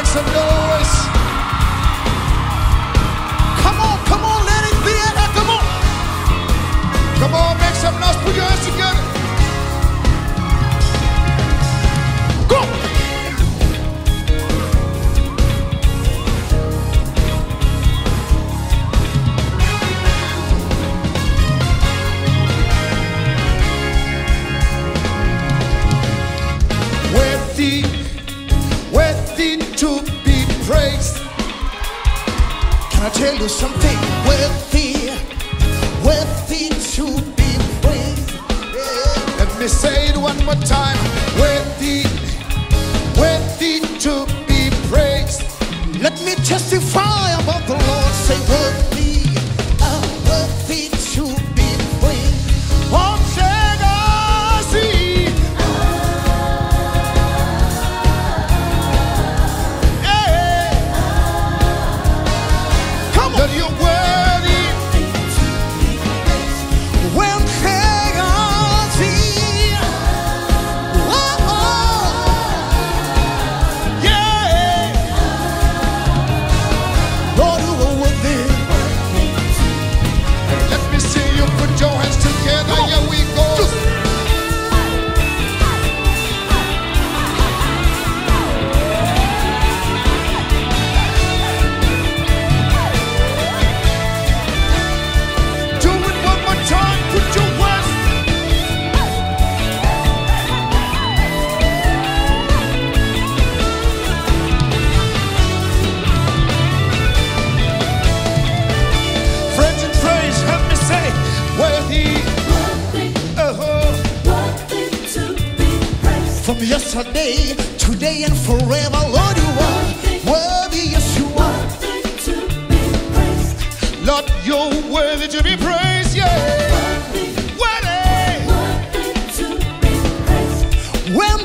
some noise. Come on, let it be. Come on. Come on, make some noise. Put your hands together. Go. To be praised. Can I tell you something? Worthy to be praised. Yeah. Let me say it one more time. Worthy to be praised. Let me testify about the Lord. Say worthy to be praised. Oh, that you're worthy. When yeah. Lord, you are worthy. Let me see you put your hands together. Here we go. From yesterday, today, and forever, Lord, you are worthy. Yes, you are worthy to be praised. Lord, you're worthy to be praised. Yeah, worthy to be praised. When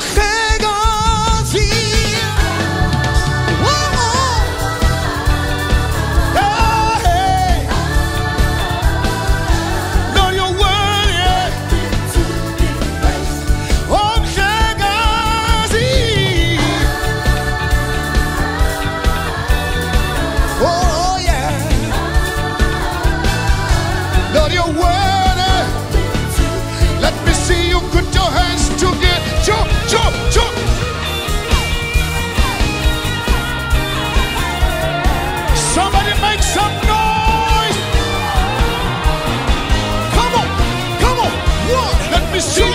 somebody make some noise. Come on. Let me see.